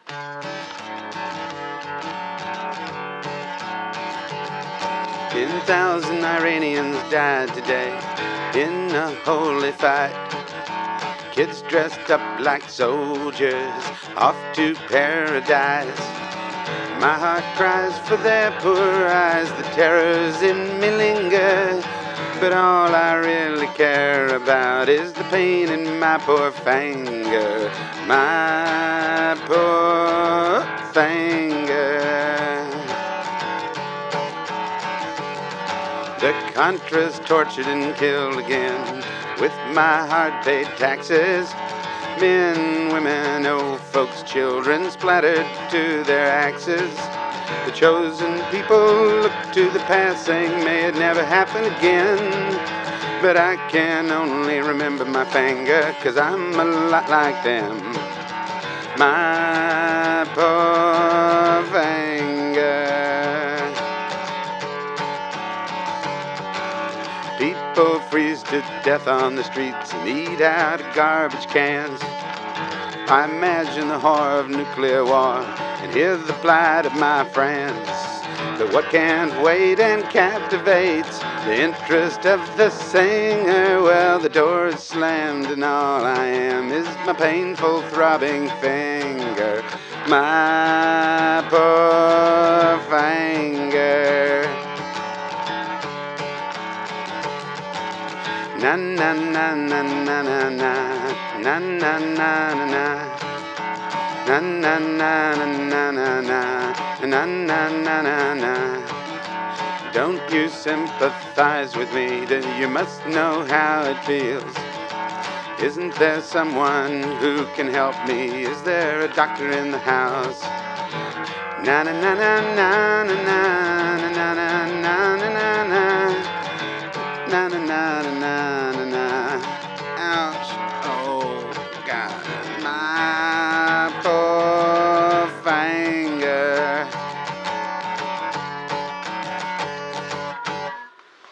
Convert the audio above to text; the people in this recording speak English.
10,000 Iranians died today in a holy fight. Kids dressed up like soldiers off to paradise. My heart cries for their poor eyes, the terrors in me linger. But all I really care about is the pain in my poor finger. My poor finger. The Contras tortured and killed again with my hard-paid taxes. Men, women, old folks, children splattered to their axes. The chosen people look to the past saying may it never happen again. But I can only remember my finger, 'cause I'm a lot like them. My poor finger. People freeze to death on the streets and eat out of garbage cans. I imagine the horror of nuclear war and hear the plight of my friends. But what can't wait and captivates the interest of the singer? Well, the door is slammed and all I am is my painful throbbing finger. My poor finger. Na na na na na na na na na na na na na na na na na na na na. Don't you sympathize with me? Then you must know how it feels. Isn't there someone who can help me? Is there a doctor in the house? Na na na na na na na na